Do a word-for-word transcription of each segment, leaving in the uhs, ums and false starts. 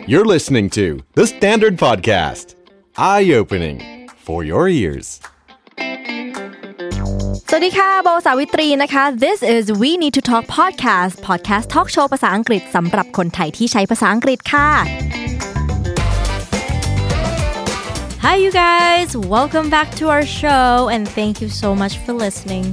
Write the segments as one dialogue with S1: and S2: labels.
S1: You're listening to The Standard Podcast. Eye-opening for your ears.
S2: สวัสดีค่ะโบสาวิตรีนะคะ This is We Need to Talk Podcast Podcast Talk Show ภาษาอังกฤษสำหรับคนไทยที่ใช้ภาษาอังกฤษค่ะ Hi you guys, welcome back to our show and thank you so much for listening.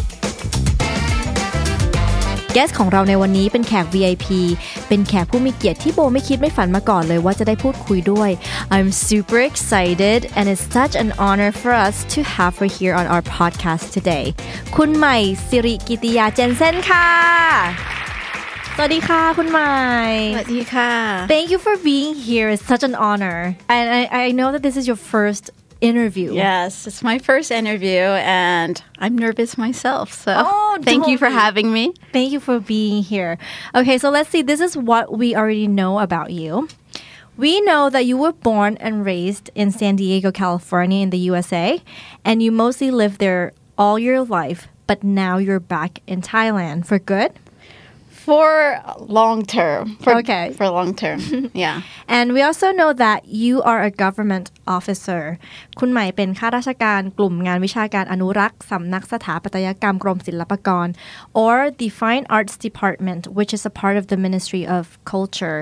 S2: Guest ของเราในวันนี้เป็นแขก วี ไอ พี เป็นแขกผู้มีเกียรติที่โบไม่คิดไม่ฝันมาก่อนเลยว่าจะได้พูดคุยด้วย I'm super excited and it's such an honor for us to have her here on our podcast today คุณใหม่สิริกิติยาเจนเซ่นค่ะสวัสดีค่ะคุณใหม่
S3: สวัสดีค่ะ
S2: Thank you for being here. It's such an honor. And I, I know that this is your first interview.
S3: Yes, it's my first interview and I'm nervous myself. So
S2: oh,
S3: thank you for
S2: be.
S3: having me.
S2: Thank you for being here. Okay, so let's see. This is what we already know about you. We know that you were born and raised in San Diego, California in the U S A, and you mostly lived there all your life, but now you're back in Thailand for good?For
S3: long term. For,
S2: okay.
S3: For long term, yeah.
S2: And we also know that you are a government officer. คุณใหม่เป็นข้าราชการกลุ่มงานวิชาการอนุรักษ์สำนักสถาปัตยกรรมกรมศิลปากร or the Fine Arts Department, which is a part of the Ministry of Culture.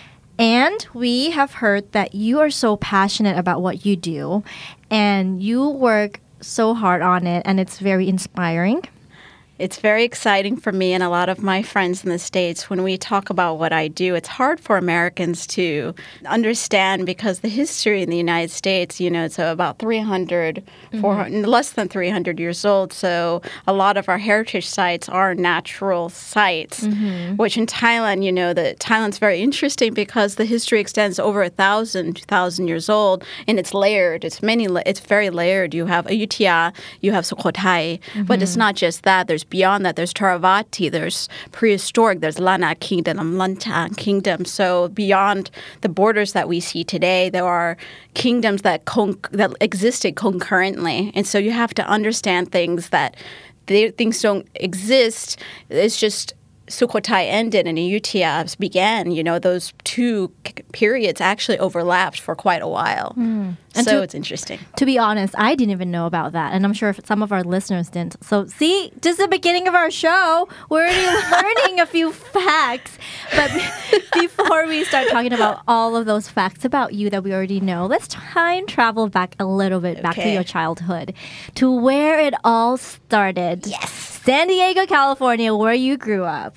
S2: And we have heard that you are so passionate about what you do and you work so hard on it and it's very inspiring.It's
S3: very exciting for me and a lot of my friends in the States. When we talk about what I do, it's hard for Americans to understand because the history in the United States, you know, it's about three hundred, mm-hmm. four hundred, less than three hundred years old. So a lot of our heritage sites are natural sites, mm-hmm. which in Thailand, you know, the Thailand's very interesting because the history extends over a thousand, two thousand years old, and it's layered. It's many. It's very layered. You have Ayutthaya, you have Sukhothai, mm-hmm. but it's not just that. There's.Beyond that, there's Theravada, there's prehistoric, there's Lana Kingdom, Lantan Kingdom. So beyond the borders that we see today, there are kingdoms that con- that existed concurrently. And so you have to understand things that they, things don't exist. It's just...Sukhothai ended and Ayutthaya began, you know, those two periods actually overlapped for quite a while. Mm. So to, it's interesting.
S2: To be honest, I didn't even know about that. And I'm sure some of our listeners didn't. So see, just the beginning of our show, we're already learning a few facts. But before we start talking about all of those facts about you that we already know, let's try and travel back a little bit, back okay. to your childhood, to where it all started.
S3: Yes.San
S2: Diego, California, where you grew up.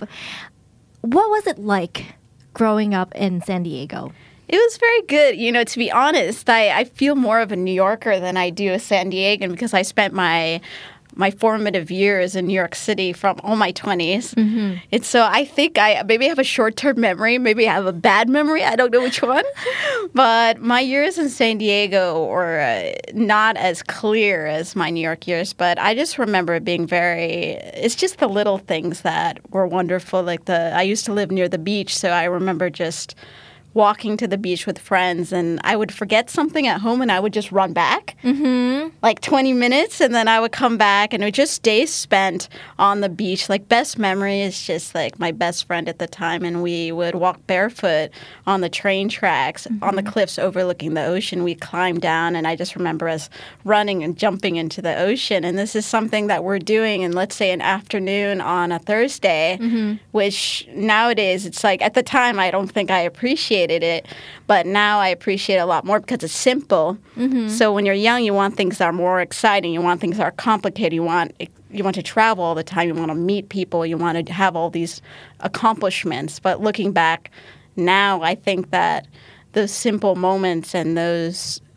S2: What was it like growing up in San Diego?It
S3: was very good. You know, to be honest, I, I feel more of a New Yorker than I do a San Diegan because I spent my my formative years in New York City from all my twenties. Mm-hmm. And so I think I maybe have a short-term memory, maybe I have a bad memory. I don't know which one. But my years in San Diego were uh, not as clear as my New York years. But I just remember being very, it's just the little things that were wonderful. Like the, I used to live near the beach, so I remember just...walking to the beach with friends and I would forget something at home and I would just run back mm-hmm. like twenty minutes and then I would come back and it was just days spent on the beach. Like best memory is just like my best friend at the time and we would walk barefoot on the train tracks mm-hmm. on the cliffs overlooking the ocean. We climbed down and I just remember us running and jumping into the ocean and this is something that we're doing in let's say an afternoon on a Thursday mm-hmm. which nowadays it's like at the time I don't think I appreciated.It, but now I appreciate it a lot more because it's simple. Mm-hmm. So when you're young, you want things that are more exciting. You want things that are complicated. You want you want to travel all the time. You want to meet people. You want to have all these accomplishments. But looking back now, I think that those simple moments and those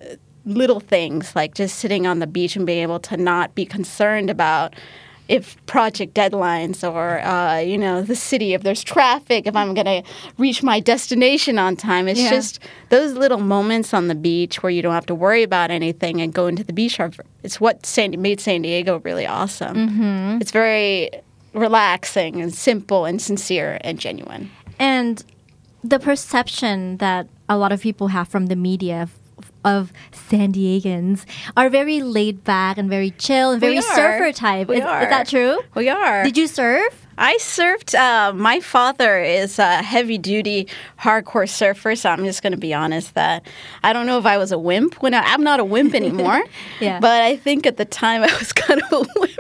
S3: little things, like just sitting on the beach and being able to not be concerned about...if project deadlines or, uh, you know, the city, if there's traffic, if I'm going to reach my destination on time. It's yeah. just those little moments on the beach where you don't have to worry about anything and go into the beach. Are, it's what San, made San Diego really awesome. Mm-hmm. It's very relaxing and simple and sincere and genuine.
S2: And the perception that a lot of people have from the media of San Diegans are very laid back and very chill and very surfer type.
S3: We
S2: is,
S3: are.
S2: Is that true?
S3: We are.
S2: Did you surf?
S3: I surfed. Uh, my father is a heavy-duty, hardcore surfer, so I'm just going to be honest that I don't know if I was a wimp. When I, I'm not a wimp anymore,
S2: Yeah.
S3: but I think at the time I was kind of a wimp.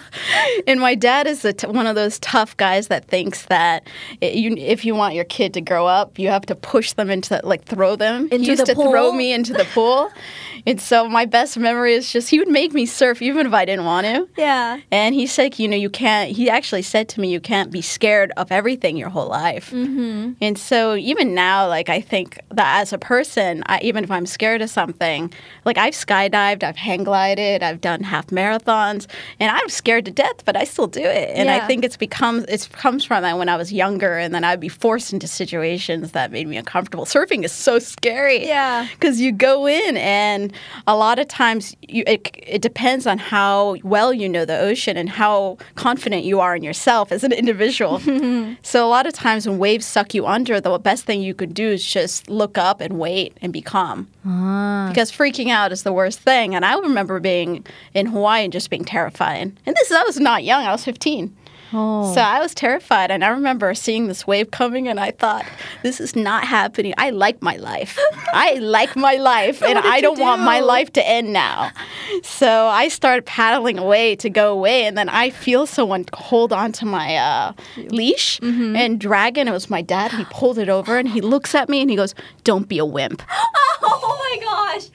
S3: And my dad is a t- one of those tough guys that thinks that it, you, if you want your kid to grow up, you have to push them into, like, throw them.
S2: Into
S3: he used
S2: the
S3: to throw
S2: pool?
S3: me into the pool. And so my best memory is just he would make me surf even if I didn't want to.
S2: Yeah.
S3: And he said, you know, you can't, he actually said to me, you can't be scared of everything your whole life.
S2: Mm-hmm.
S3: And so even now, like, I think that as a person, I, even if I'm scared of something, like, I've skydived, I've hang glided, I've done half marathons, and I'm scared to death, but I still do it. And
S2: Yeah.
S3: I think it's become, it comes from that when I was younger, and then I'd be forced into situations that made me uncomfortable. Surfing is so scary.
S2: Yeah.
S3: Because you go in, and a lot of times you, it, it depends on how well you know the ocean and how confident you are in yourself as an individual. So a lot of times when waves suck you under, the best thing you could do is just look up and wait and be calm.
S2: Ah.
S3: Because freaking out is the worst thing. And I remember being in Hawaii and just being terrified. And this, I was not young. I was fifteen.
S2: Oh.
S3: So I was terrified, and I remember seeing this wave coming, and I thought, this is not happening. I like my life. I like my life, and
S2: what did
S3: I
S2: you
S3: don't want my
S2: do?
S3: life to end now. So I started paddling away to go away, and then I feel someone hold on to my uh, leash
S2: Mm-hmm.
S3: and drag it. And it was my dad. He pulled it over, and he looks at me, and he goes, "Don't be a wimp."
S2: Oh my gosh.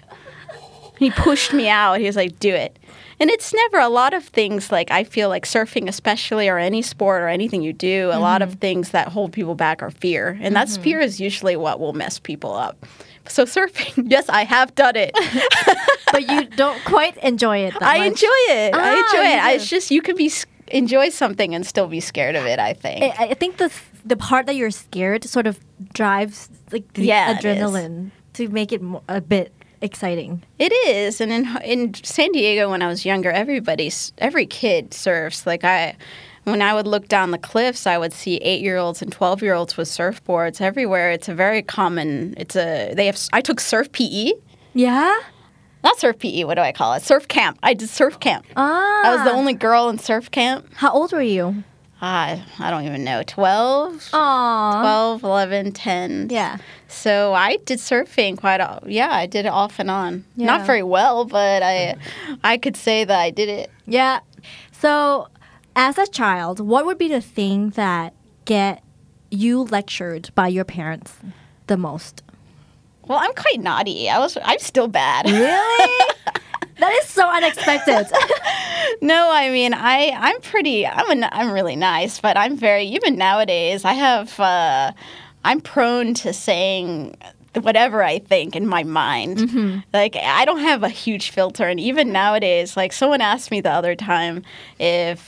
S3: He pushed me out. He was like, "Do it." And it's never a lot of things, like, I feel like surfing especially, or any sport or anything you do, a lot of things that hold people back are fear. And that's fear is usually what will mess people up. So surfing, yes, I have done it.
S2: But you don't quite enjoy it that
S3: I
S2: much.
S3: enjoy it. I
S2: Ah,
S3: enjoy
S2: you
S3: it. I,
S2: do.
S3: it's just you can be s- enjoy something and still be scared of it, I think.
S2: I, I think the the part that you're scared sort of drives like the
S3: Yeah, it is.
S2: adrenaline to make it mo- a bit exciting.
S3: It is, and in in San Diego when I was younger, everybody, every kid surfs. Like I, when I would look down the cliffs, I would see eight-year-olds and twelve-year-olds with surfboards everywhere. It's a very common. It's a they have. I took surf P E,
S2: Yeah.
S3: not surf P E. What do I call it? Surf camp. I did surf camp.
S2: Ah.
S3: I was the only girl in surf camp.
S2: How old were you?
S3: Ah, I don't even know. twelve,
S2: Aww.
S3: twelve, eleven, ten.
S2: Yeah.
S3: So I did surfing quite a, yeah, I did it off and on.
S2: Yeah.
S3: Not very well, but I I could say that I did it.
S2: Yeah. So, as a child, what would be the thing that get you lectured by your parents the most?
S3: Well, I'm quite naughty. I was I'm still bad.
S2: Really? That is so unexpected.
S3: No, I mean, I I'm pretty I'm a, I'm really nice, but I'm very even nowadays, I have uh, I'm prone to saying whatever I think in my mind.
S2: Mm-hmm.
S3: Like, I don't have a huge filter. And even nowadays, like, someone asked me the other time if,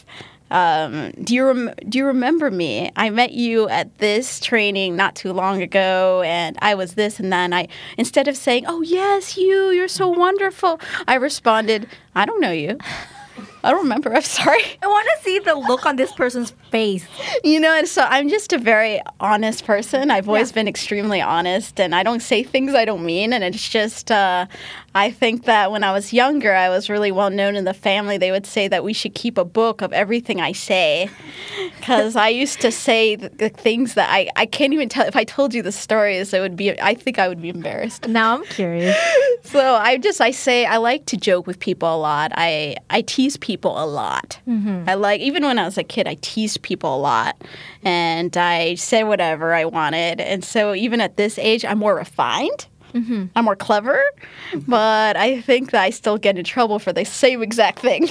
S3: um, do you rem- do you remember me? I met you at this training not too long ago, and I was this and that. And I, instead of saying, oh, yes, you, you're so wonderful, I responded, I don't know you. I don't remember. I'm sorry.
S2: I want to see the look on this person's face.
S3: You know, and so I'm just a very honest person. I've always
S2: Yeah.
S3: been extremely honest, and I don't say things I don't mean. And it's just, uh, I think that when I was younger, I was really well known in the family. They would say that we should keep a book of everything I say, because I used to say the, the things that I, I can't even tell. If I told you the stories, it would be, I think I would be embarrassed.
S2: Now I'm curious.
S3: So I just, I say, I like to joke with people a lot. I, I tease people a lot. I like, even when I was a kid, I teased people a lot. And I said whatever I wanted. And so even at this age, I'm more refined. I'm more clever. But I think that I still get in trouble for the same exact thing.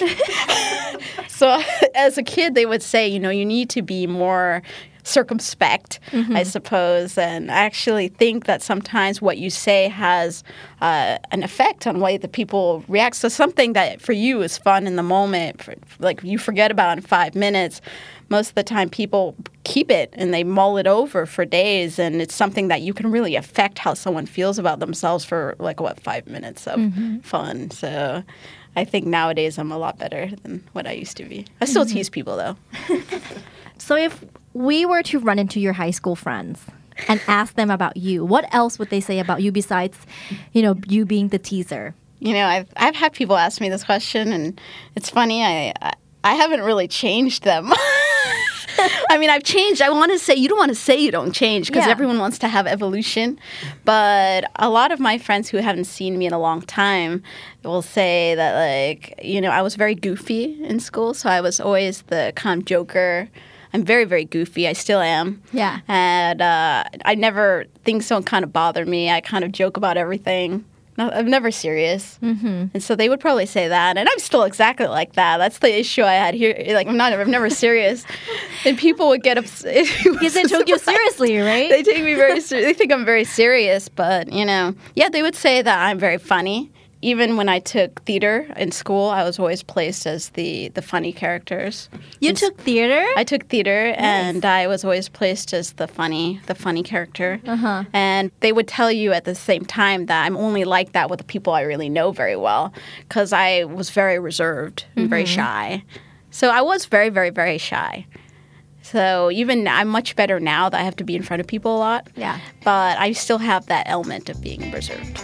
S3: So as a kid, they would say, you know, you need to be more circumspect, I suppose. And I actually think that sometimes what you say has uh, an effect on the way the people react. So something that for you is fun in the moment, for, like you forget about in five minutes, most of the time people keep it and they mull it over for days. And it's something that you can really affect how someone feels about themselves for like, what, five minutes of fun. So I think nowadays I'm a lot better than what I used to be. I still tease people, though.
S2: So if we were to run into your high school friends and ask them about you, what else would they say about you besides, you know, you being the teaser?
S3: You know, I've I've had people ask me this question, and it's funny. I I, I haven't really changed them. I mean, I've changed. I want to say, you don't want to say you don't change because
S2: Yeah.
S3: everyone wants to have evolution. But a lot of my friends who haven't seen me in a long time will say that, like, you know, I was very goofy in school. So I was always the kind of joker. I'm very, very goofy. I still am.
S2: Yeah.
S3: And uh, I never, things don't kind of bother me. I kind of joke about everything. No, I'm never serious. Mm-hmm. And so they would probably say that. And I'm still exactly like that. That's the issue I had here. Like, I'm not, I'm never serious. And people would get upset.
S2: Because they took you seriously, right?
S3: They take me very seriously. They think I'm very serious. But, you know, yeah, they would say that I'm very funny. Even when I took theater in school, I was always placed as the, the funny characters.
S2: You
S3: And
S2: took theater?
S3: I took theater, and I was always placed as the funny, the funny character.
S2: Uh-huh.
S3: And they would tell you at the same time that I'm only like that with the people I really know very well, because I was very reserved and very shy. So I was very, very, very shy. So even I'm much better now that I have to be in front of people a lot.
S2: Yeah.
S3: But I still have that element of being reserved.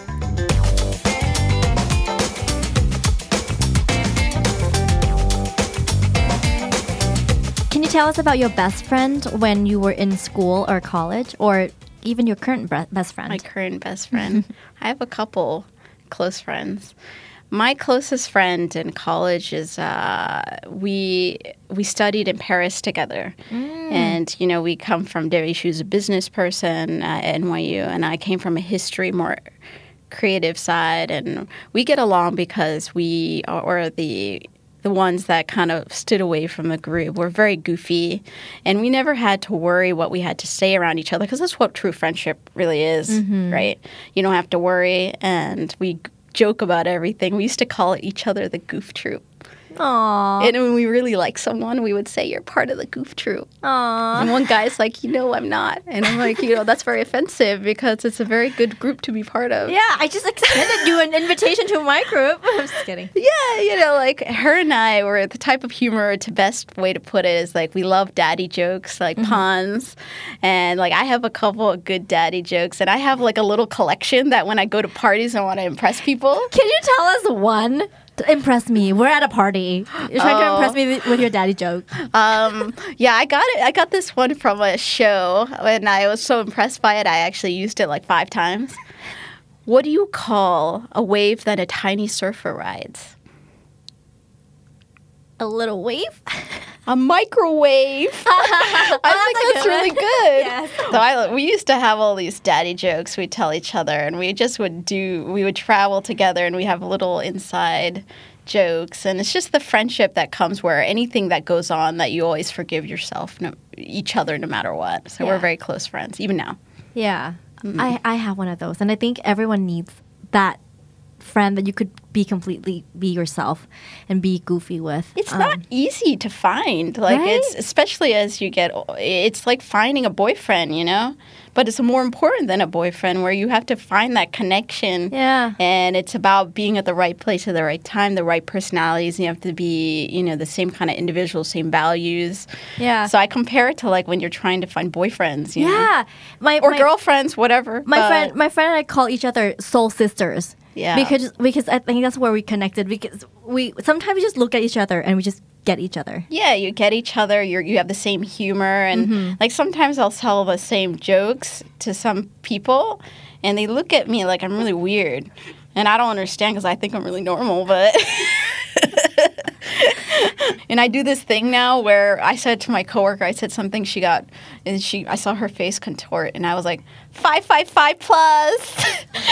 S2: Can you tell us about your best friend when you were in school or college, or even your current bre- best friend?
S3: My current best friend. I have a couple close friends. My closest friend in college is uh, we we studied in Paris together, and you know we come from different. She was a business person at N Y U, and I came from a history more creative side, and we get along because we are the the ones that kind of stood away from the group. We're very goofy, and we never had to worry what we had to say around each other because that's what true friendship really is, right? You don't have to worry, and we joke about everything. We used to call each other the goof troop.
S2: Aww.
S3: And when we really like someone, we would say, "You're part of the goof troop."
S2: Aww.
S3: And one guy's like, "You know, I'm not." And I'm like, you know, that's very offensive because it's a very good group to be part of.
S2: Yeah, I just extended you an invitation to my group. I'm just kidding.
S3: Yeah, you know, like her and I were the type of humor, the best way to put it is like we love daddy jokes, like puns. And like I have a couple of good daddy jokes. And I have like a little collection that when I go to parties and want to impress people.
S2: Can you tell us one to impress me? We're at a party. You're trying to
S3: Oh.
S2: impress me with, with your daddy joke.
S3: Um, yeah, I got it. I got this one from a show and I was so impressed by it. I actually used it like five times. What do you call a wave that a tiny surfer rides?
S2: A little wave?
S3: A microwave. I
S2: that's
S3: think
S2: a
S3: that's
S2: good
S3: really
S2: one.
S3: good.
S2: Yes.
S3: So I, we used to have all these daddy jokes we'd tell each other, and we just would do, we would travel together, and we have little inside jokes. And it's just the friendship that comes where anything that goes on that you always forgive yourself, no, each other, no matter what. So
S2: Yeah.
S3: we're very close friends, even now.
S2: Yeah. I, I have one of those. And I think everyone needs that friend that you could be completely be yourself and be goofy with.
S3: It's
S2: Um,
S3: not easy to find. Like
S2: Right?
S3: it's especially as you get o- it's like finding a boyfriend, you know? But it's more important than a boyfriend where you have to find that connection.
S2: Yeah.
S3: And it's about being at the right place at the right time, the right personalities. You have to be, you know, the same kind of individual, same values.
S2: Yeah.
S3: So I compare it to like when you're trying to find boyfriends, you know?
S2: Yeah. My,
S3: Or
S2: my,
S3: girlfriends, whatever.
S2: My
S3: But-
S2: friend, my friend and I call each other soul sisters.
S3: Yeah.
S2: Because because I think that's where we connected. Because we sometimes we just look at each other and we just get each other.
S3: Yeah, you get each other. You you have the same humor, and
S2: Mm-hmm.
S3: like sometimes I'll tell the same jokes to some people, and they look at me like I'm really weird, and I don't understand because I think I'm really normal, but. And I do this thing now where I said to my coworker, I said something, she got, and she, I saw her face contort, and I was like, five, five, five plus.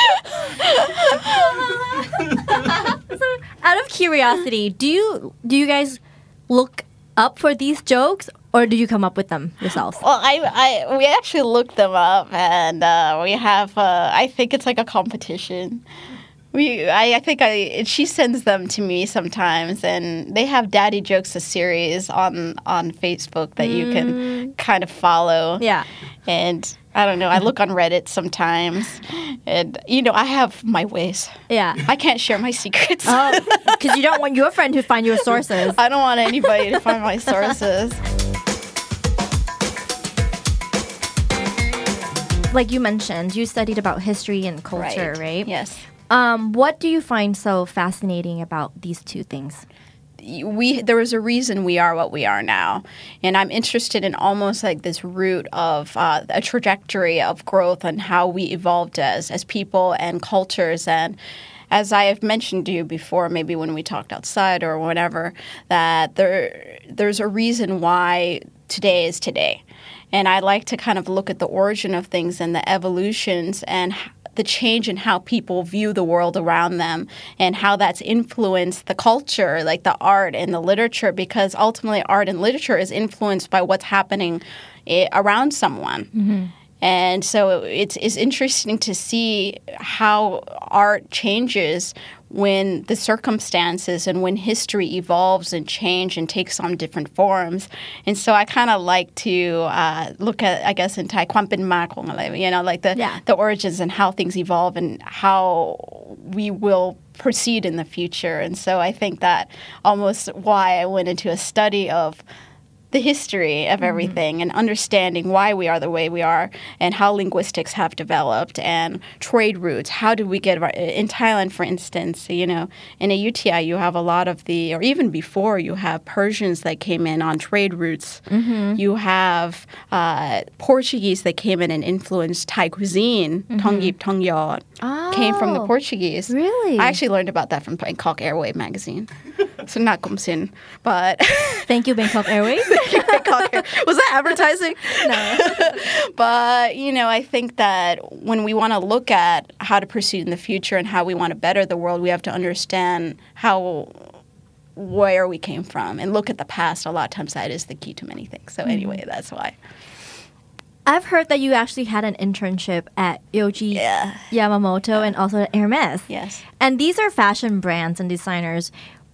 S2: Out of curiosity, do you do you guys look up for these jokes or do you come up with them yourselves?
S3: Well, I, I, we actually looked them up, and uh, we have. Uh, I think it's like a competition. We, I, I think I. She sends them to me sometimes, and they have Daddy Jokes, a series on on Facebook that you can kind of follow.
S2: Yeah.
S3: And I don't know. I look on Reddit sometimes, and you know, I have my ways.
S2: Yeah.
S3: I can't share my secrets.
S2: Oh, because you don't want your friend to find your sources.
S3: I don't want anybody to find my sources.
S2: Like you mentioned, you studied about history and culture, right?
S3: Yes.
S2: Um, what do you find so fascinating about these two things?
S3: we there was a reason we are what we are now, and I'm interested in almost like this root of uh, a trajectory of growth and how we evolved as as people and cultures. And as I have mentioned to you before, maybe when we talked outside or whatever, that there there's a reason why today is today, and I like to kind of look at the origin of things and the evolutions and the change in how people view the world around them and how that's influenced the culture, like the art and the literature, because ultimately art and literature is influenced by what's happening I- around someone. Mm-hmm. And so it's, it's interesting to see how art changes when the circumstances and when history evolves and change and takes on different forms. And so I kind of like to uh, look at, I guess, in Thai,ความเป็นมาของอะไร, you know, like the,
S2: yeah.
S3: the origins and how things evolve and how we will proceed in the future. And so I think that almost why I went into a study of the history of everything mm-hmm. and understanding why we are the way we are and how linguistics have developed and trade routes. How did we get in Thailand, for instance, you know, in a U T I, you have a lot of the, or even before, you have Persians that came in on trade routes. Mm-hmm. You have uh, Portuguese that came in and influenced Thai cuisine. Mm-hmm. Thong Yip, Thong Yot
S2: oh,
S3: came from the Portuguese.
S2: Really?
S3: I actually learned about that from Bangkok Airways magazine. So not Kumsin, but...
S2: Thank you, Bangkok Airways.
S3: Bangkok Air- Was that advertising?
S2: No.
S3: But, you know, I think that when we want to look at how to proceed in the future and how we want to better the world, we have to understand how... where we came from and look at the past. A lot of times that is the key to many things. So anyway, mm-hmm. that's why.
S2: I've heard that you actually had an internship at Yohji
S3: yeah.
S2: Yamamoto
S3: yeah.
S2: and also at Hermes.
S3: Yes.
S2: And these are fashion brands and designers.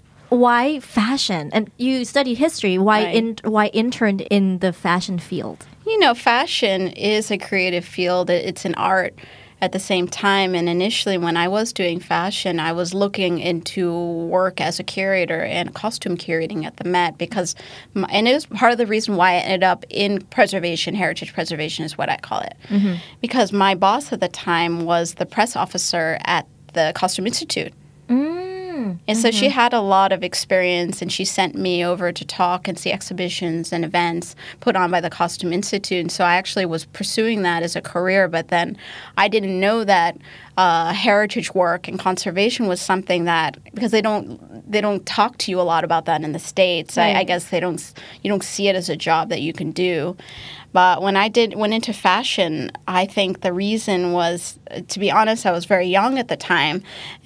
S2: Why fashion? And you studied history. Why
S3: right.
S2: in, why interned in the fashion field?
S3: You know, fashion is a creative field. It's an art at the same time. And initially when I was doing fashion, I was looking into work as a curator and costume curating at the Met because, my, and it was part of the reason why I ended up in preservation, heritage preservation is what I call it. Mm-hmm. Because my boss at the time was the press officer at the Costume Institute.
S2: Mm.
S3: And so mm-hmm. she had a lot of experience, and she sent me over to talk and see exhibitions and events put on by the Costume Institute. And so I actually was pursuing that as a career, but then I didn't know that uh, heritage work and conservation was something that, because they don't they don't talk to you a lot about that in the States. Right. I, I guess they don't you don't see it as a job that you can do. But when I did went into fashion, I think the reason was, to be honest, I was very young at the time,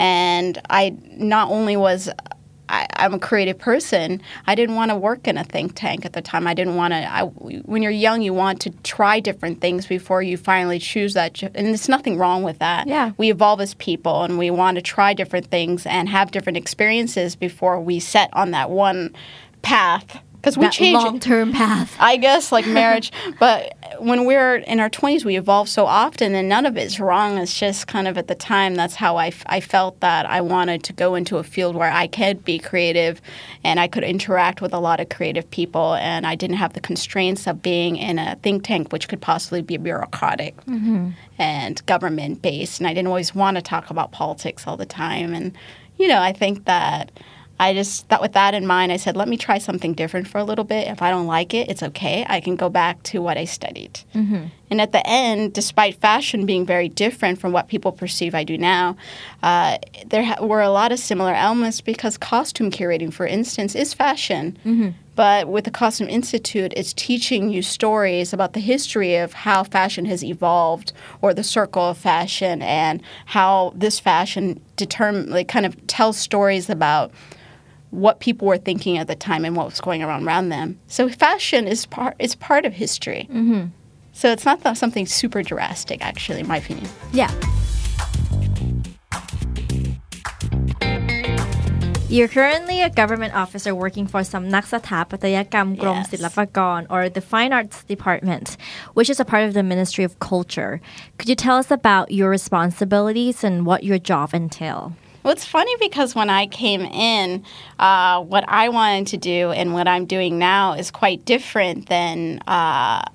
S3: and I not only was I, I'm a creative person, I didn't want to work in a think tank at the time. I didn't want to. I, when you're young, you want to try different things before you finally choose that, and there's nothing wrong with that.
S2: Yeah.
S3: We evolve as people, and we want to try different things and have different experiences before we set on that one path. Because we
S2: that
S3: change
S2: long-term path.
S3: I guess, like marriage. But when we're in our twenties, we evolve so often, and none of it's wrong. It's just kind of at the time, that's how I, f- I felt that I wanted to go into a field where I could be creative and I could interact with a lot of creative people, and I didn't have the constraints of being in a think tank, which could possibly be bureaucratic mm-hmm. and government-based. And I didn't always want to talk about politics all the time. And, you know, I think that... I just thought with that in mind, I said, let me try something different for a little bit. If I don't like it, it's okay. I can go back to what I studied. Mm-hmm. And at the end, despite fashion being very different from what people perceive I do now, uh, there ha- were a lot of similar elements because costume curating, for instance, is fashion. Mm-hmm. But with the Costume Institute, it's teaching you stories about the history of how fashion has evolved, or the circle of fashion, and how this fashion determine, like, kind of tells stories about what people were thinking at the time and what was going on around them. So fashion is part it's part of history. Mm-hmm. So it's not something super drastic, actually, in my opinion.
S2: Yeah. You're currently a government officer working for สำนักสถาปัตยกรรมกรมศิลปากร or the Fine Arts Department, which is a part of the Ministry of Culture. Could you tell us about your responsibilities and what your job entail?
S3: Well, it's funny because when I came in, uh, what I wanted to do and what I'm doing now is quite different than uh,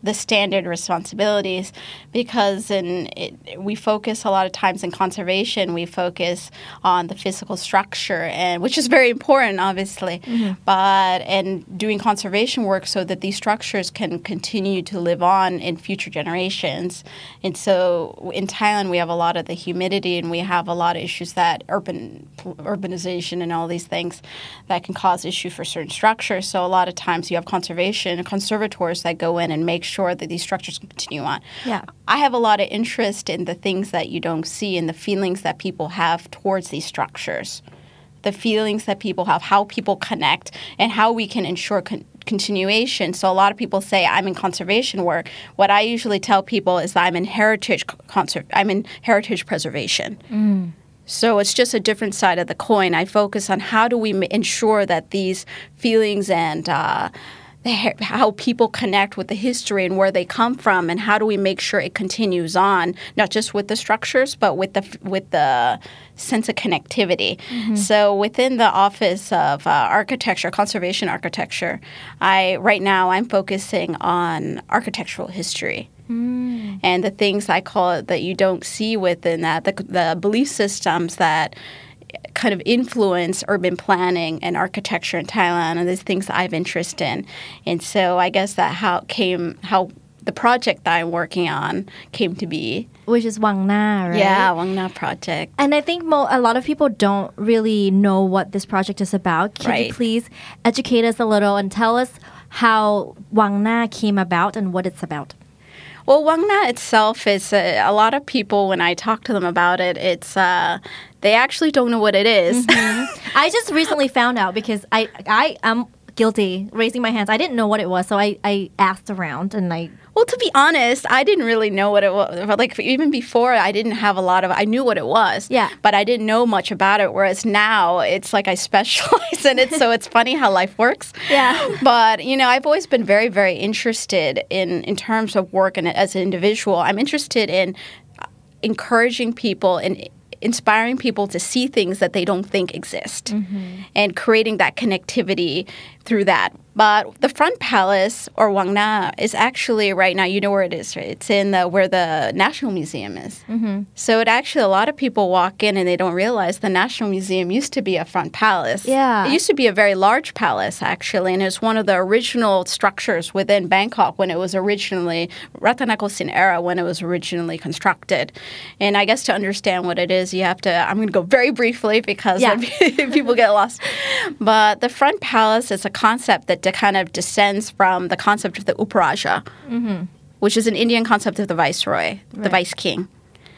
S3: the standard responsibilities, because in it, we focus a lot of times in conservation, we focus on the physical structure, and which is very important, obviously, mm-hmm. but and doing conservation work so that these structures can continue to live on in future generations. And so in Thailand, we have a lot of the humidity, and we have a lot of issues that urban urbanization and all these things that can cause issues for certain structures. So a lot of times you have conservation conservators that go in and make sure that these structures can continue on.
S2: Yeah.
S3: I have a lot of interest in the things that you don't see and the feelings that people have towards these structures, the feelings that people have, how people connect, and how we can ensure con- continuation. So a lot of people say I'm in conservation work. What I usually tell people is that I'm in heritage conser- I'm in heritage preservation.
S2: Mm.
S3: So it's just a different side of the coin. I focus on how do we m- ensure that these feelings and uh, the, how people connect with the history and where they come from, and how do we make sure it continues on, not just with the structures, but with the with the sense of connectivity. Mm-hmm. So within the Office of uh, Architecture, Conservation Architecture, I right now I'm focusing on architectural history. Mm. And the things I call it that you don't see within that, the, the belief systems that kind of influence urban planning and architecture in Thailand, and these things that I have interest in. And so I guess that how came how the project that I'm working on came to be.
S2: Which is Wang Na, right?
S3: Yeah, Wang Na project.
S2: And I think mo- a lot of people don't really know what this project is about. Can
S3: right.
S2: you please educate us a little and tell us how Wang Na came about and what it's about?
S3: Well, Wang Na itself is uh, a lot of people, when I talk to them about it, it's uh, they actually don't know what it is.
S2: Mm-hmm. I just recently found out because I I am guilty, raising my hands. I didn't know what it was, so I, I asked around and I...
S3: Well, to be honest, I didn't really know what it was. Like, even before, I didn't have a lot of... I knew what it was,
S2: yeah.
S3: but I didn't know much about it, whereas now it's like I specialize in it, so it's funny how life works.
S2: Yeah.
S3: But, you know, I've always been very, very interested in, in terms of work and as an individual. I'm interested in encouraging people and inspiring people to see things that they don't think exist, mm-hmm. and creating that connectivity through that. But the Front Palace, or Wang Na, is actually right now, you know where it is, right? It's in the, where the National Museum is.
S2: Mm-hmm.
S3: So it actually, a lot of people walk in and they don't realize the National Museum used to be a front palace.
S2: Yeah.
S3: It used to be a very large palace, actually, and it was one of the original structures within Bangkok when it was originally, Ratanakosin era, when it was originally constructed. And I guess to understand what it is, you have to, I'm going to go very briefly because
S2: yeah.
S3: people get lost. But the Front Palace is a concept that kind of descends from the concept of the Uparaja, mm-hmm. which is an Indian concept of the viceroy, right. the vice king.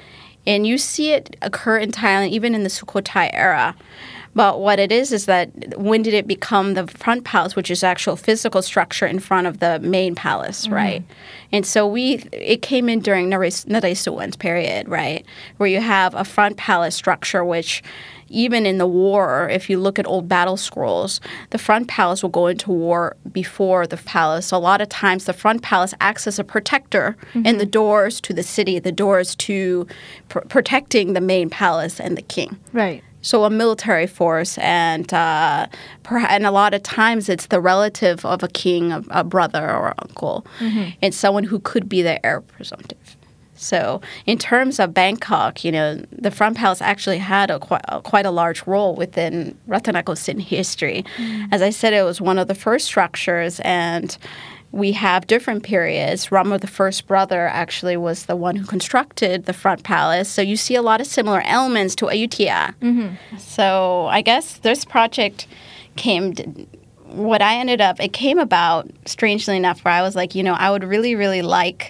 S3: And you see it occur in Thailand even in the Sukhothai era. But what it is is that when did it become the front palace, which is actual physical structure in front of the main palace, mm-hmm. right? And so we it came in during Naray Suwan's period, right, where you have a front palace structure which even in the war, if you look at old battle scrolls, the front palace will go into war before the palace. So a lot of times the front palace acts as a protector, mm-hmm. and the doors to the city, the doors to pr- protecting the main palace and the king.
S2: Right.
S3: So a military force, and uh, per- and a lot of times it's the relative of a king, a, a brother or uncle, mm-hmm. and someone who could be the heir presumptive. So in terms of Bangkok, you know, the Front Palace actually had a, quite, a, quite a large role within Ratanakosin history. Mm. As I said, it was one of the first structures, and we have different periods. Rama, the first brother, actually was the one who constructed the Front Palace. So you see a lot of similar elements to Ayutthaya. Mm-hmm. So I guess this project came... To, what I ended up... It came about, strangely enough, where I was like, you know, I would really, really like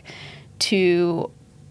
S3: to...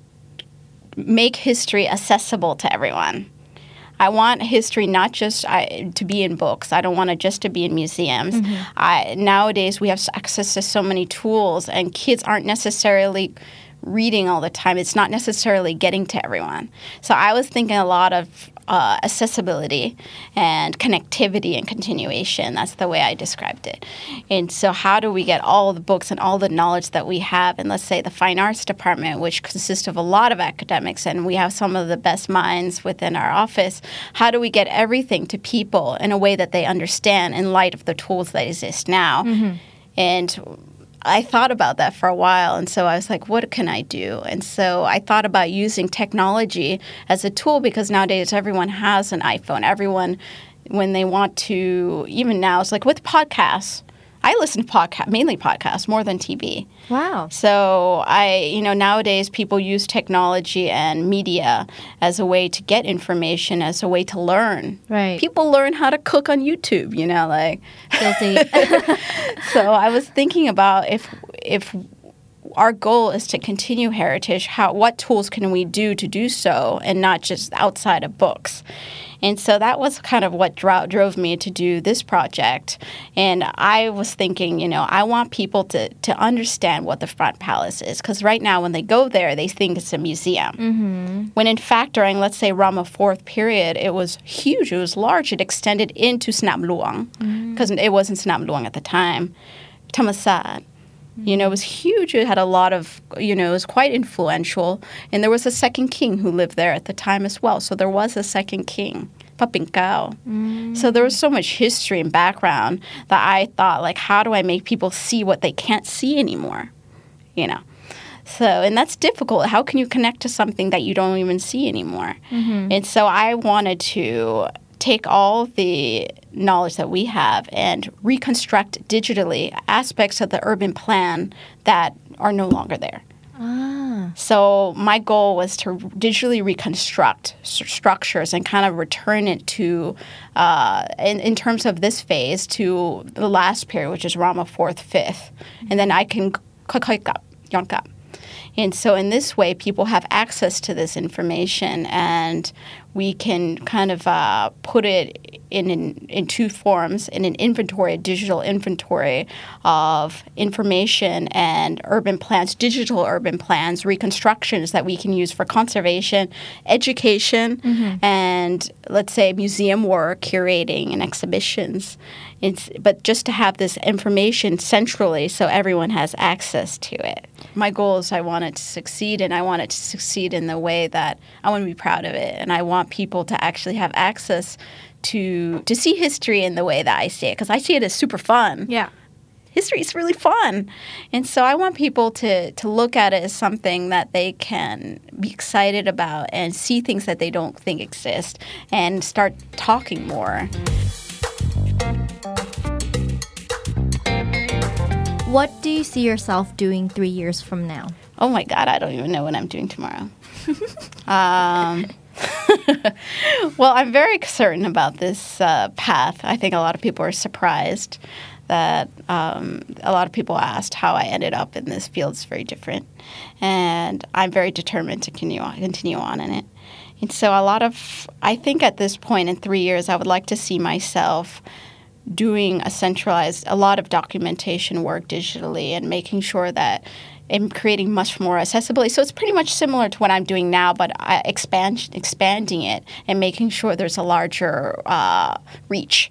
S3: make history accessible to everyone. I want history not just I, to be in books. I don't want it just to be in museums. Mm-hmm. I, nowadays, we have access to so many tools, and kids aren't necessarily reading all the time. It's not necessarily getting to everyone. So I was thinking a lot of uh, accessibility and connectivity and continuation. That's the way I described it. And so how do we get all the books and all the knowledge that we have in, let's say, the Fine Arts Department, which consists of a lot of academics, and we have some of the best minds within our office. How do we get everything to people in a way that they understand in light of the tools that exist now? Mm-hmm. And I thought about that for a while, and so I was like, what can I do? And so I thought about using technology as a tool, because nowadays everyone has an iPhone. Everyone, when they want to, even now, it's like with podcasts. I listen to podcast, mainly podcasts, more than T V.
S2: Wow.
S3: So I, you know, nowadays people use technology and media as a way to get information, as a way to learn.
S2: Right.
S3: People learn how to cook on YouTube, you know, like.
S2: Guilty.
S3: So I was thinking about if if our goal is to continue heritage, how what tools can we do to do so, and not just outside of books. And so that was kind of what dro- drove me to do this project. And I was thinking, you know, I want people to, to understand what the Front Palace is. Because right now when they go there, they think it's a museum. Mm-hmm. When in fact, during, let's say, Rama fourth period, it was huge. It was large. It extended into Sanam Luang. Because mm-hmm. it wasn't Sanam Luang at the time. Thammasat. You know, it was huge. It had a lot of, you know, it was quite influential. And there was a second king who lived there at the time as well. So there was a second king, Papingkao. Mm. So there was so much history and background that I thought, like, how do I make people see what they can't see anymore? You know? So, and that's difficult. How can you connect to something that you don't even see anymore? Mm-hmm. And so I wanted to take all the knowledge that we have and reconstruct digitally aspects of the urban plan that are no longer there. Ah. So my goal was to digitally reconstruct st- structures and kind of return it to, uh, in, in terms of this phase, to the last period, which is Rama fourth, fifth. And then I can kakoikap, yonkap. And so in this way, people have access to this information, and we can kind of uh, put it in, in in two forms, in an inventory, a digital inventory of information and urban plans, digital urban plans, reconstructions that we can use for conservation, education, mm-hmm. and let's say museum work, curating, and exhibitions. It's, but just to have this information centrally so everyone has access to it. My goal is I want it to succeed, and I want it to succeed in the way that I want to be proud of it. And I want people to actually have access to to see history in the way that I see it, because I see it as super fun.
S2: Yeah.
S3: History is really fun. And so I want people to, to look at it as something that they can be excited about and see things that they don't think exist and start talking more.
S2: What do you see yourself doing three years from now?
S3: Oh my God, I don't even know what I'm doing tomorrow. um, well, I'm very certain about this uh, path. I think a lot of people are surprised that um, a lot of people asked how I ended up in this field. It's very different. And I'm very determined to continue on, continue on in it. And so a lot of, I think at this point in three years, I would like to see myself doing a centralized, a lot of documentation work digitally and making sure that I'm creating much more accessibility. So it's pretty much similar to what I'm doing now, but I expand, expanding it and making sure there's a larger uh, reach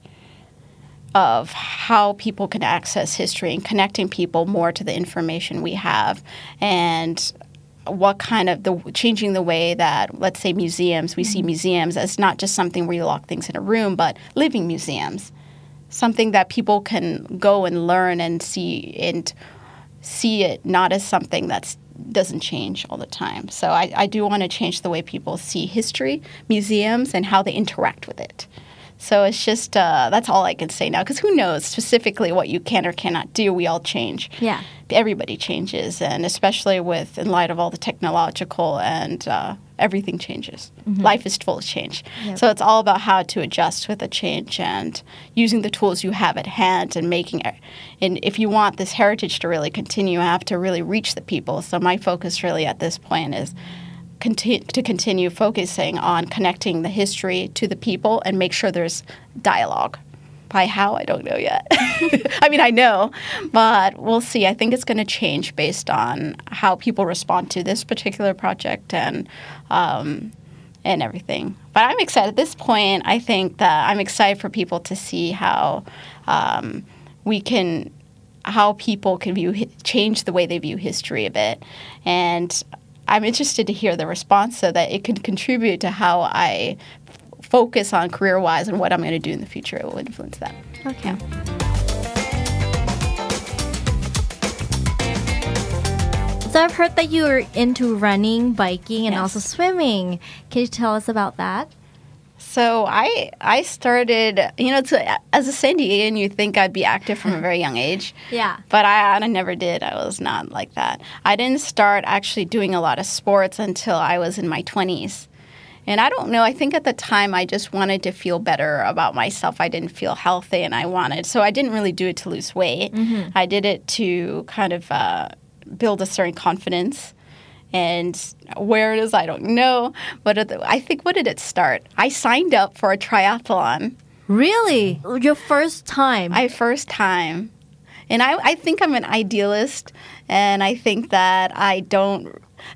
S3: of how people can access history and connecting people more to the information we have, and what kind of the changing the way that, let's say, museums, we mm-hmm. see museums as not just something where you lock things in a room, but living museums. Something that people can go and learn and see and see it not as something that doesn't change all the time. So I, I do want to change the way people see history, museums, and how they interact with it. So it's just, uh, that's all I can say now, because who knows specifically what you can or cannot do. We all change.
S2: Yeah.
S3: Everybody changes, and especially with, in light of all the technological and uh, everything changes. Mm-hmm. Life is full of change. Yep. So it's all about how to adjust with the change and using the tools you have at hand and making it. And if you want this heritage to really continue, you have to really reach the people. So my focus really at this point is Conti- to continue focusing on connecting the history to the people and make sure there's dialogue. By how, I don't know yet. I mean, I know, but we'll see. I think it's going to change based on how people respond to this particular project and um, and everything. But I'm excited. At this point, I think that I'm excited for people to see how um, we can, how people can view, change the way they view history a bit. And I'm interested to hear the response so that it can contribute to how I f- focus on career-wise and what I'm going to do in the future. It will influence that.
S2: Okay. So I've heard that you're into running, biking, and
S3: Yes.
S2: also swimming. Can you tell us about that?
S3: So I I started, you know, to, as a San Diegan, you think I'd be active from a very young age.
S2: Yeah.
S3: But I, I never did. I was not like that. I didn't start actually doing a lot of sports until I was in my twenties. And I don't know, I think at the time I just wanted to feel better about myself. I didn't feel healthy and I wanted. So I didn't really do it to lose weight. Mm-hmm. I did it to kind of uh, build a certain confidence. And where it is, I don't know. But at the, I think, what did it start? I signed up for a triathlon.
S2: Really? Your first time?
S3: My first time. And I, I think I'm an idealist. And I think that I don't...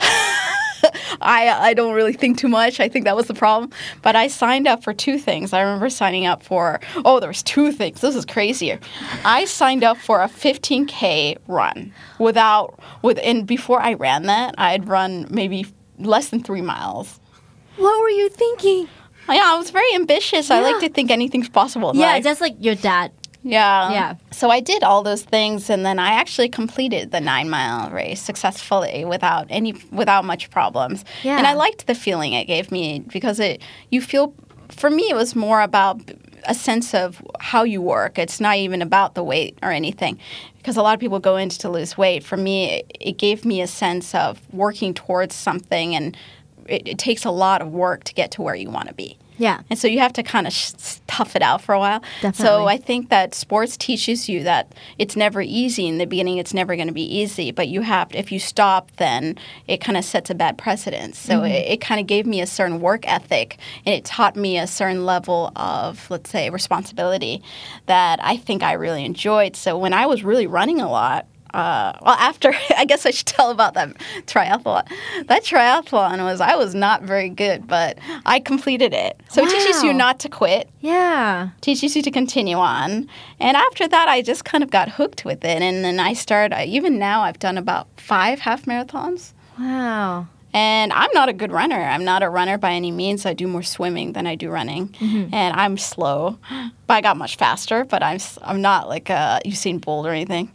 S3: I I don't really think too much. I think that was the problem. But I signed up for two things. I remember signing up for, oh, there was two things. This is crazier. I signed up for a fifteen K run without, with, and before I ran that, I had run maybe less than three miles.
S2: What were you thinking?
S3: Yeah, I was very ambitious. I
S2: Yeah.
S3: like to think anything's possible in
S2: Yeah,
S3: life.
S2: just like your dad.
S3: Yeah.
S2: Yeah.
S3: So I did all those things, and then I actually completed the nine mile race successfully without any without much problems.
S2: Yeah.
S3: And I liked the feeling it gave me because it you feel. For me, it was more about a sense of how you work. It's not even about the weight or anything, because a lot of people go in to lose weight. For me, it, it gave me a sense of working towards something, and it, it takes a lot of work to get to where you want to be.
S2: Yeah.
S3: And so you have to kind of sh- tough it out for a while.
S2: Definitely.
S3: So I think that sports teaches you that it's never easy. In the beginning, it's never going to be easy. But you have to, if you stop, then it kind of sets a bad precedent. So mm-hmm. it, it kind of gave me a certain work ethic, and it taught me a certain level of, let's say, responsibility that I think I really enjoyed. So when I was really running a lot, Uh, well, after, I guess I should tell about that triathlon. That triathlon was, I was not very good, but I completed it. So
S2: Wow.
S3: it teaches you not to quit,
S2: Yeah.
S3: teaches you to continue on. And after that, I just kind of got hooked with it. And then I started, even now, I've done about five half marathons.
S2: Wow.
S3: And I'm not a good runner. I'm not a runner by any means. I do more swimming than I do running. Mm-hmm. And I'm slow. But I got much faster. But I'm I'm not like a Usain Bolt or anything.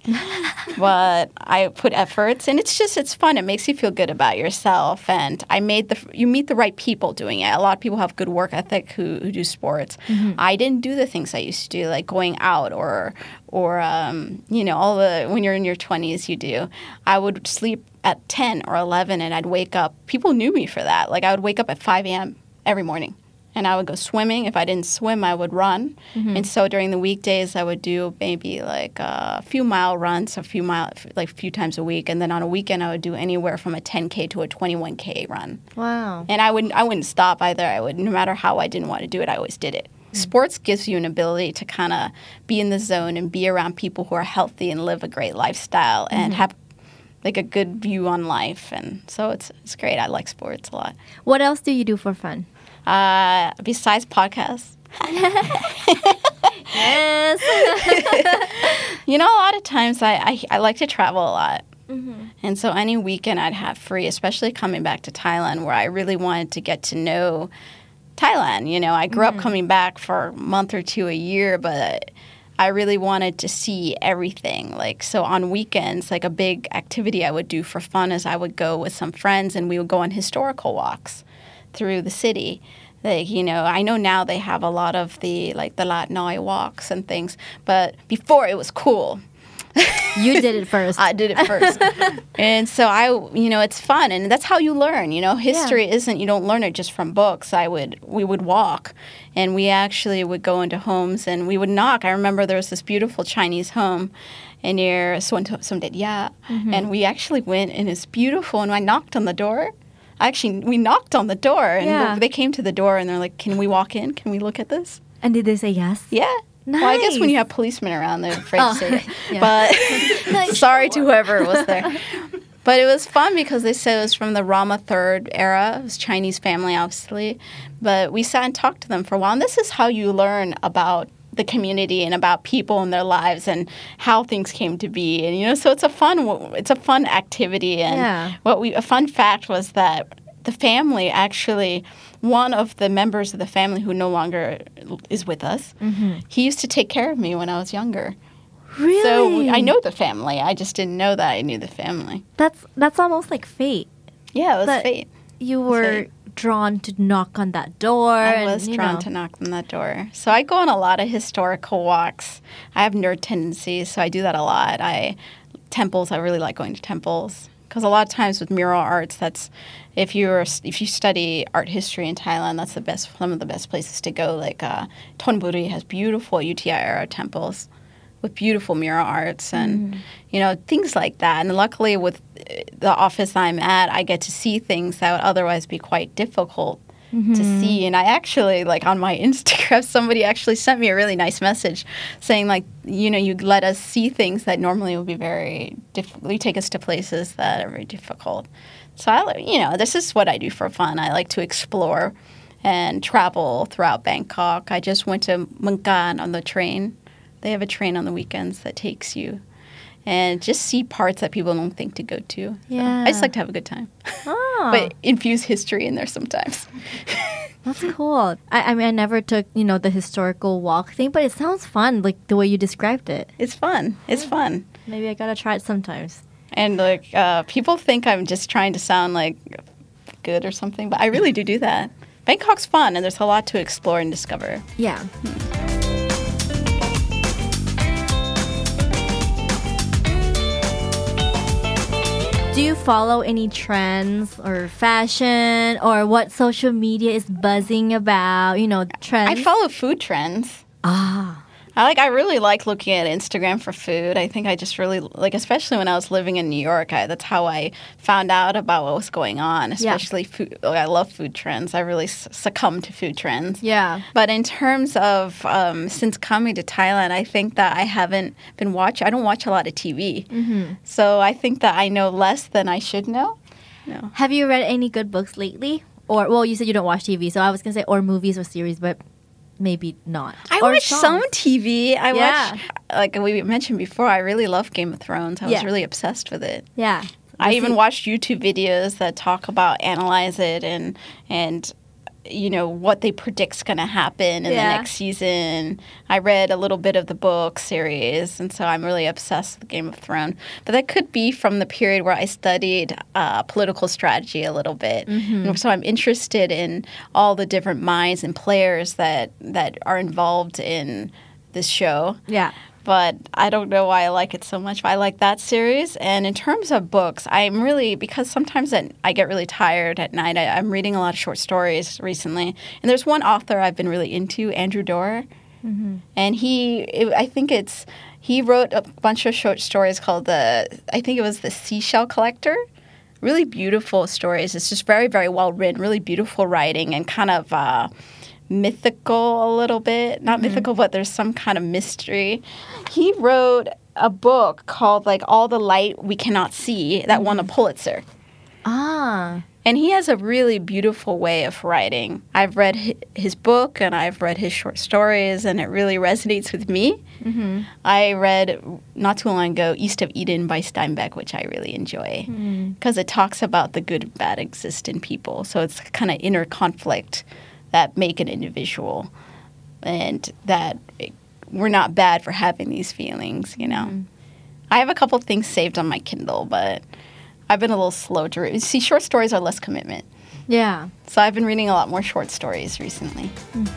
S3: But I put efforts. And it's just, it's fun. It makes you feel good about yourself. And I made the, you meet the right people doing it. A lot of people have good work ethic who, who do sports. Mm-hmm. I didn't do the things I used to do, like going out or, or um, you know, all the, when you're in your twenties, you do. I would sleep at ten or eleven, and I'd wake up. People knew me for that. Like, I would wake up at five a.m. every morning, and I would go swimming. If I didn't swim, I would run. Mm-hmm. And so during the weekdays, I would do maybe like a few mile runs, a few mile, like a few times a week. And then on a weekend, I would do anywhere from a ten K to a twenty-one K run.
S2: Wow.
S3: And I wouldn't, I wouldn't stop either. I would, no matter how I didn't want to do it, I always did it. Mm-hmm. Sports gives you an ability to kind of be in the zone and be around people who are healthy and live a great lifestyle and mm-hmm. have like a good view on life. And so it's it's great. I like sports a lot.
S2: What else do you do for fun?
S3: Uh, besides podcasts.
S2: Yes.
S3: You know, a lot of times I, I, I like to travel a lot.
S2: Mm-hmm.
S3: And so any weekend I'd have free, especially coming back to Thailand, where I really wanted to get to know Thailand. You know, I grew mm-hmm. up coming back for a month or two a year, but I really wanted to see everything. Like, so on weekends, like a big activity I would do for fun is I would go with some friends and we would go on historical walks through the city. Like, you know, I know now they have a lot of the, like, the Lat Noi walks and things, but before it was cool.
S2: You did it first.
S3: I did it first. And so I, you know, it's fun. And that's how you learn, you know. History yeah. isn't, you don't learn it just from books. I would, we would walk. And we actually would go into homes and we would knock. I remember there was this beautiful Chinese home near Suan Som Det Ya. Mm-hmm. And we actually went and it's beautiful. And I knocked on the door. Actually, we knocked on the door. And
S2: yeah.
S3: they came to the door and they're like, can we walk in? Can we look at this?
S2: And did they say yes?
S3: Yeah.
S2: Nice.
S3: Well, I guess when you have policemen around, they're afraid
S2: oh.
S3: to say that.
S2: Yeah.
S3: But
S2: like,
S3: sorry
S2: sure.
S3: to whoever was there. But it was fun because they said it was from the Rama third era. It was Chinese family, obviously. But we sat and talked to them for a while. And this is how you learn about the community and about people and their lives and how things came to be. And, you know, so it's a fun, it's a fun activity. And
S2: yeah.
S3: what we, a fun fact was that the family actually, one of the members of the family who no longer is with us, mm-hmm. he used to take care of me when I was younger.
S2: Really?
S3: So I know the family. I just didn't know that I knew the family.
S2: That's that's almost like fate.
S3: Yeah, it was
S2: But
S3: fate.
S2: You
S3: was
S2: were
S3: fate.
S2: drawn to knock on that door.
S3: I
S2: and,
S3: was
S2: you
S3: drawn
S2: know.
S3: to knock on that door. So I go on a lot of historical walks. I have nerd tendencies, so I do that a lot. I temples. I really like going to temples because a lot of times with mural arts, that's if you're if you study art history in Thailand, that's the best some of the best places to go. Like uh, Thonburi has beautiful U T I era temples with beautiful mural arts and mm. you know things like that. And luckily, with the office I'm at, I get to see things that would otherwise be quite difficult mm-hmm. to see. And I actually, like on my Instagram, somebody actually sent me a really nice message saying, like, you know, you let us see things that normally would be very difficult. You take us to places that are very difficult. So I, you know, this is what I do for fun. I like to explore and travel throughout Bangkok. I just went to Mungkan on the train. They have a train on the weekends that takes you and just see parts that people don't think to go to.
S2: Yeah.
S3: So I just like to have a good time.
S2: Oh.
S3: But infuse history in there sometimes.
S2: That's cool. I, I mean, I never took, you know, the historical walk thing, but it sounds fun, like the way you described it.
S3: It's fun. It's fun.
S2: Maybe I gotta try it sometimes.
S3: And, like, uh, people think I'm just trying to sound, like, good or something, but I really do do that. Bangkok's fun, and there's a lot to explore and discover.
S2: Yeah.
S3: Hmm.
S2: Do you follow any trends or fashion or what social media is buzzing about? You know, trends.
S3: I follow food trends.
S2: Ah.
S3: I like. I really like looking at Instagram for food. I think I just really like, especially when I was living in New York. I, that's how I found out about what was going on. Especially yeah. food. Like, I love food trends. I really s- succumb to food trends.
S2: Yeah.
S3: But in terms of um, since coming to Thailand, I think that I haven't been watching. I don't watch a lot of T V. Mm-hmm. So I think that I know less than I should know. No.
S2: Have you read any good books lately? Or well, you said you don't watch T V, so I was gonna say or movies or series, but. Maybe not.
S3: I
S2: or
S3: watch
S2: songs.
S3: some T V. I
S2: yeah.
S3: watch, like we mentioned before, I really love Game of Thrones. I
S2: yeah.
S3: was really obsessed with it.
S2: Yeah.
S3: I even watched YouTube videos that talk about, analyze it, and and you know what they predict's going to happen in
S2: yeah.
S3: the next season. I read a little bit of the book series, and so I'm really obsessed with Game of Thrones. But that could be from the period where I studied uh, political strategy a little bit. Mm-hmm. And so I'm interested in all the different minds and players that that are involved in this show.
S2: Yeah.
S3: But I don't know why I like it so much. But I like that series. And in terms of books, I'm really, because sometimes I get really tired at night, I, I'm reading a lot of short stories recently. And there's one author I've been really into, Andrew Doerr. Mm-hmm. And he, it, I think it's, he wrote a bunch of short stories called the, I think it was The Seashell Collector. Really beautiful stories. It's just very, very well written, really beautiful writing and kind of... Uh, mythical a little bit. Not mm-hmm. mythical, but there's some kind of mystery. He wrote a book called, like, All the Light We Cannot See that mm-hmm. won a Pulitzer.
S2: Ah.
S3: And he has a really beautiful way of writing. I've read his book and I've read his short stories, and it really resonates with me. Mm-hmm. I read, not too long ago, East of Eden by Steinbeck, which I really enjoy because mm. it talks about the good and bad exist in people. So it's kind of inner conflict that make an individual, and that we're not bad for having these feelings, you know. Mm. I have a couple things saved on my Kindle, but I've been a little slow to read. See, short stories are less commitment.
S2: Yeah.
S3: So I've been reading a lot more short stories recently.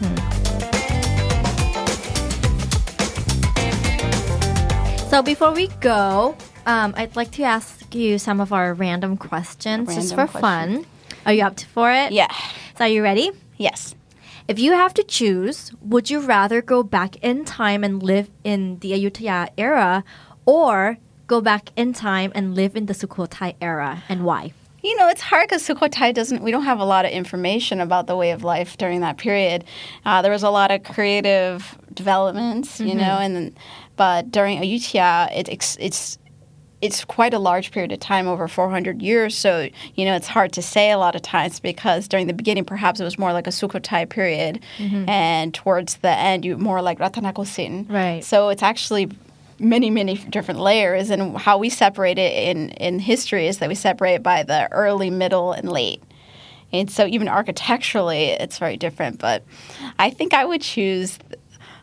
S2: Mm-hmm. So before we go, um, I'd like to ask you some of our random questions, random just for question. fun. Are you up for it?
S3: Yeah.
S2: So are you ready?
S3: Yes.
S2: If you have to choose, would you rather go back in time and live in the Ayutthaya era or go back in time and live in the Sukhothai era, and why?
S3: You know, it's hard because Sukhothai doesn't, we don't have a lot of information about the way of life during that period. Uh, there was a lot of creative developments, you mm-hmm. know, and but during Ayutthaya, it, it's, it's It's quite a large period of time, over four hundred years. So, you know, it's hard to say a lot of times because during the beginning, perhaps it was more like a Sukhothai period. Mm-hmm. And towards the end, you more like Ratanakosin.
S2: Right.
S3: So it's actually many, many different layers. And how we separate it in, in history is that we separate it by the early, middle, and late. And so even architecturally, it's very different. But I think I would choose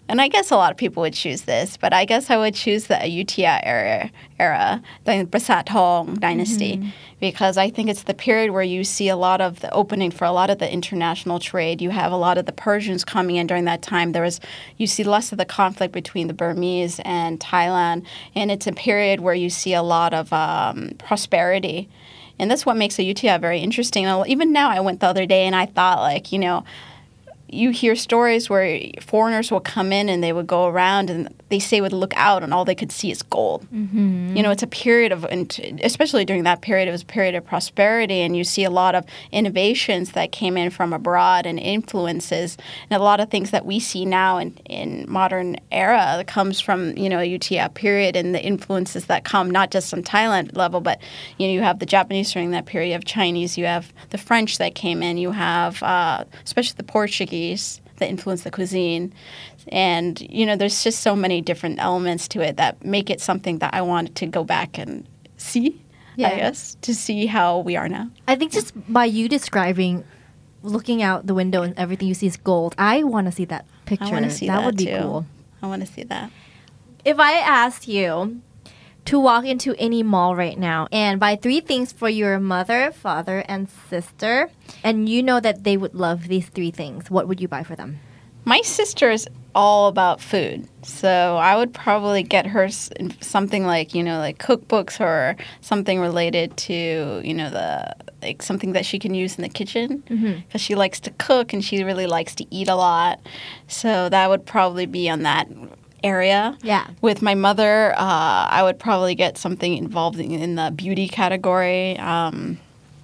S3: and I guess a lot of people would choose this, but I guess I would choose the Ayutthaya era, era the Prasat Thong dynasty, mm-hmm. because I think it's the period where you see a lot of the opening for a lot of the international trade. You have a lot of the Persians coming in during that time. There was, you see less of the conflict between the Burmese and Thailand, and it's a period where you see a lot of um, prosperity. And that's what makes Ayutthaya very interesting. Even now, I went the other day and I thought, like, you know, you hear stories where foreigners will come in and they would go around and they say would look out and all they could see is gold. Mm-hmm. You know, it's a period of, especially during that period, it was a period of prosperity, and you see a lot of innovations that came in from abroad and influences, and a lot of things that we see now in, in modern era that comes from, you know, Ayutthaya period, and the influences that come not just from Thailand level, but, you know, you have the Japanese during that period, you have Chinese, you have the French that came in, you have uh, especially the Portuguese that influence the cuisine. And, you know, there's just so many different elements to it that make it something that I wanted to go back and see, yeah. I guess, to see how we are now.
S2: I think just by you describing, looking out the window and everything you see is gold, I want to see that picture.
S3: I want to see
S2: that.
S3: That
S2: would be
S3: too.
S2: cool.
S3: I want to see that.
S2: If I asked you to walk into any mall right now and buy three things for your mother, father, and sister, and you know that they would love these three things, what would you buy for them?
S3: My sister is all about food, so I would probably get her something like, you know, like cookbooks or something related to, you know, the like something that she can use in the kitchen, because mm-hmm. she likes to cook and she really likes to eat a lot. So that would probably be on that area.
S2: Yeah.
S3: With my mother, uh, I would probably get something involved in, in the beauty category, um,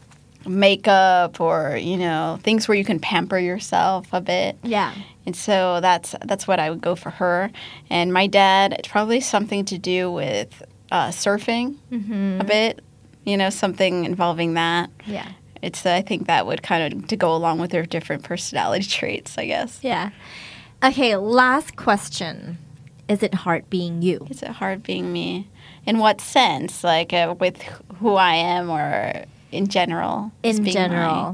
S3: makeup, or, you know, things where you can pamper yourself a bit.
S2: Yeah.
S3: And so that's that's what I would go for her. And my dad, it's probably something to do with uh, surfing mm-hmm. a bit, you know, something involving that.
S2: Yeah.
S3: It's I think that would kind of to go along with their different personality traits, I guess.
S2: Yeah. Okay, last question. Is it hard being you?
S3: Is it hard being me? In what sense? Like uh, with who I am, or in general?
S2: In general.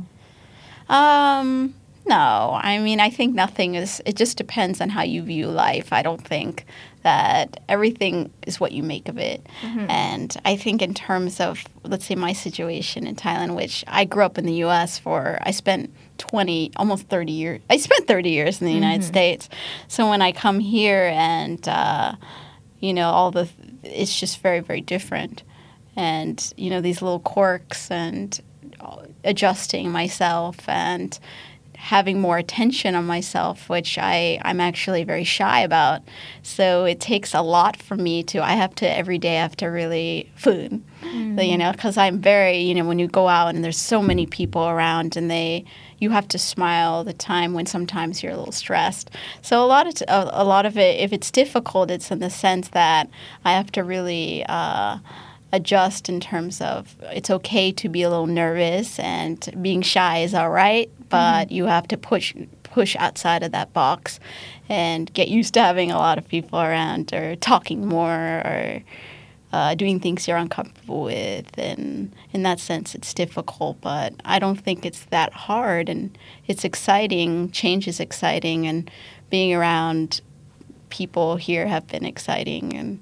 S3: My, um, no. I mean, I think nothing is, it just depends on how you view life. I don't think that everything is what you make of it. Mm-hmm. And I think in terms of, let's say, my situation in Thailand, which I grew up in the U S for, I spent twenty, almost thirty years. I spent thirty years in the mm-hmm. United States. So when I come here and, uh, you know, all the, it's just very, very different. And, you know, these little quirks and adjusting myself and having more attention on myself, which I, I'm actually very shy about. So it takes a lot for me to, I have to, every day I have to really, food, mm-hmm. you know, because I'm very, you know, when you go out and there's so many people around and they, you have to smile all the time when sometimes you're a little stressed. So a lot of, t- a, a lot of it, if it's difficult, it's in the sense that I have to really uh, adjust in terms of it's okay to be a little nervous and being shy is all right, but mm-hmm. you have to push push outside of that box and get used to having a lot of people around or talking more or uh, doing things you're uncomfortable with. And in that sense, it's difficult, but I don't think it's that hard. And it's exciting. Change is exciting, and being around people here have been exciting. And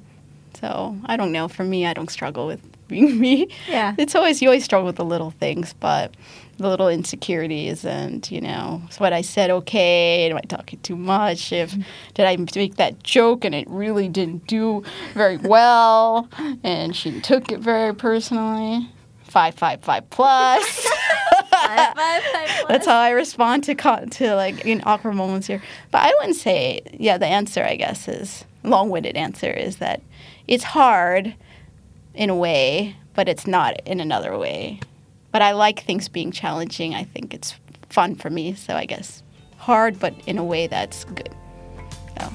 S3: so I don't know. For me, I don't struggle with being me.
S2: Yeah.
S3: It's always, you always struggle with the little things, but the little insecurities and, you know, is what I said okay? Am I talking too much? If mm-hmm. did I make that joke and it really didn't do very well and she took it very personally? Five, five, five plus.
S2: five, five, five plus.
S3: That's how I respond to, co- to like, in awkward moments here. But I wouldn't say, yeah, the answer, I guess, is, long-winded answer is that it's hard in a way, but it's not in another way. But I like things being challenging. I think it's fun for me. So I guess hard, but in a way that's good. So.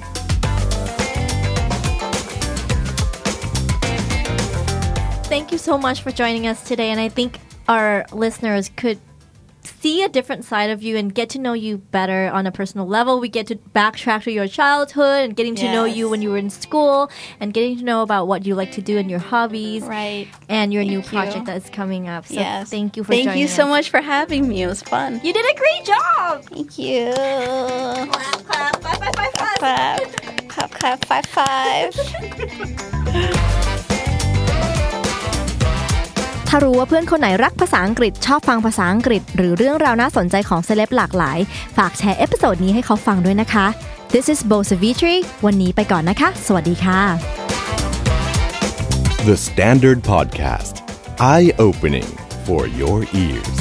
S2: Thank you so much for joining us today. And I think our listeners could see a different side of you and get to know you better on a personal level. We get to backtrack to your childhood and getting to
S3: yes.
S2: know you when you were in school and getting to know about what you like to do and your hobbies.
S3: Right.
S2: And your
S3: thank
S2: new
S3: you.
S2: project that is coming up. So
S3: yes.
S2: thank you for
S3: thank
S2: joining us.
S3: Thank you so much for having me. It was fun.
S2: You did a great job.
S3: Thank you.
S2: Clap, clap, clap, clap, clap, clap.
S3: clap. clap clap five five
S2: ถ้ารู้ว่าเพื่อนคนไหนรักภาษาอังกฤษชอบฟังภาษาอังกฤษหรือเรื่องราวน่าสนใจของเซเลบหลากหลายฝากแชร์เอพิโซดนี้ให้เขาฟังด้วยนะคะ This is Bo Savitri วันนี้ไปก่อนนะคะสวัสดีค่ะ
S1: The Standard Podcast Eye Opening for your ears